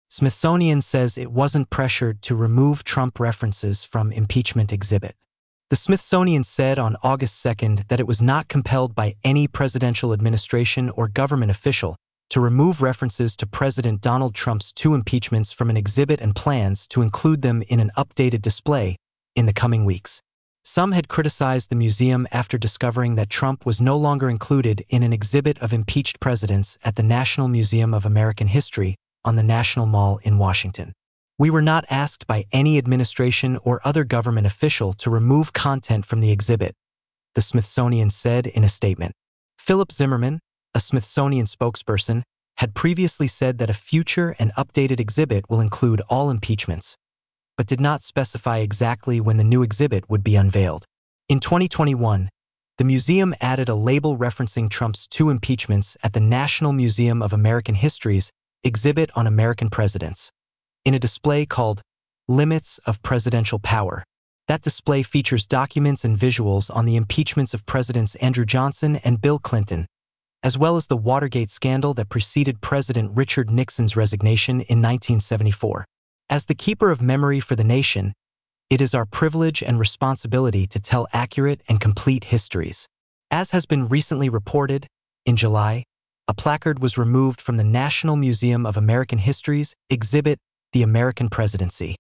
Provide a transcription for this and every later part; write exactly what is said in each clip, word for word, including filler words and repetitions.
Smithsonian says it wasn't pressured to remove Trump references from impeachment exhibit. The Smithsonian said on August second that it was not compelled by any presidential administration or government official to remove references to President Donald Trump's two impeachments from an exhibit and plans to include them in an updated display in the coming weeks. Some had criticized the museum after discovering that Trump was no longer included in an exhibit of impeached presidents at the National Museum of American History on the National Mall in Washington. We were not asked by any administration or other government official to remove content from the exhibit, the Smithsonian said in a statement. Philip Zimmerman, a Smithsonian spokesperson, had previously said that a future and updated exhibit will include all impeachments, but did not specify exactly when the new exhibit would be unveiled. In twenty twenty-one, the museum added a label referencing Trump's two impeachments at the National Museum of American History's exhibit on American presidents, in a display called Limits of Presidential Power. That display features documents and visuals on the impeachments of Presidents Andrew Johnson and Bill Clinton, as well as the Watergate scandal that preceded President Richard Nixon's resignation in nineteen seventy-four. As the keeper of memory for the nation, it is our privilege and responsibility to tell accurate and complete histories. As has been recently reported, in July, a placard was removed from the National Museum of American History's exhibit, The American Presidency.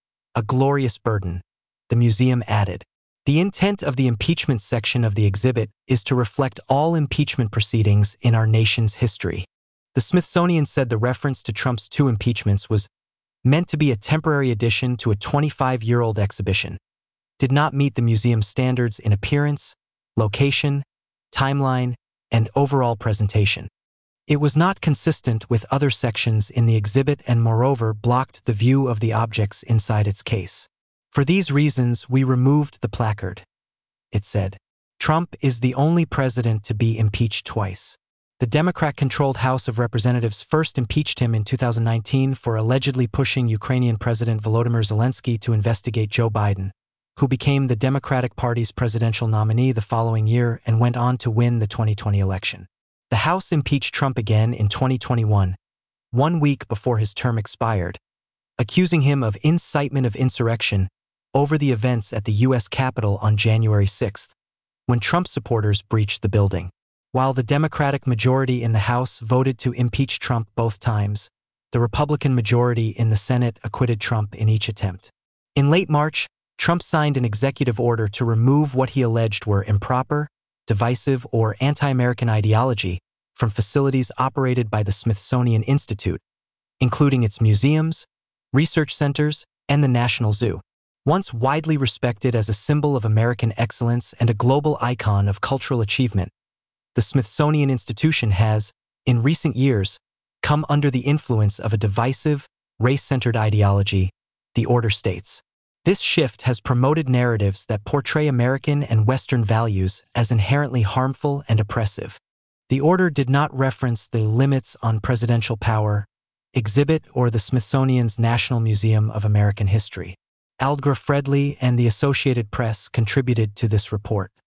A glorious burden, the museum added. The intent of the impeachment section of the exhibit is to reflect all impeachment proceedings in our nation's history. The Smithsonian said the reference to Trump's two impeachments was meant to be a temporary addition to a twenty-five-year-old exhibition, did not meet the museum's standards in appearance, location, timeline, and overall presentation. It was not consistent with other sections in the exhibit and moreover blocked the view of the objects inside its case. For these reasons, we removed the placard, it said. Trump is the only president to be impeached twice. The Democrat-controlled House of Representatives first impeached him in two thousand nineteen for allegedly pushing Ukrainian President Volodymyr Zelensky to investigate Joe Biden, who became the Democratic Party's presidential nominee the following year and went on to win the twenty twenty election. The House impeached Trump again in twenty twenty-one, one week before his term expired, accusing him of incitement of insurrection over the events at the U S Capitol on January sixth, when Trump supporters breached the building. While the Democratic majority in the House voted to impeach Trump both times, the Republican majority in the Senate acquitted Trump in each attempt. In late March, Trump signed an executive order to remove what he alleged were improper, divisive, or anti-American ideology from facilities operated by the Smithsonian Institute, including its museums, research centers, and the National Zoo. Once widely respected as a symbol of American excellence and a global icon of cultural achievement, the Smithsonian Institution has, in recent years, come under the influence of a divisive, race-centered ideology, the order states. This shift has promoted narratives that portray American and Western values as inherently harmful and oppressive. The order did not reference the Limits on Presidential Power exhibit or the Smithsonian's National Museum of American History. Aldgra Fredley and the Associated Press contributed to this report.